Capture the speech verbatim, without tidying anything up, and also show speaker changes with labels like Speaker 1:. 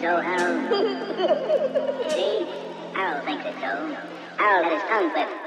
Speaker 1: so, Harold? See? Harold thinks it so. Harold had his tongue clipped.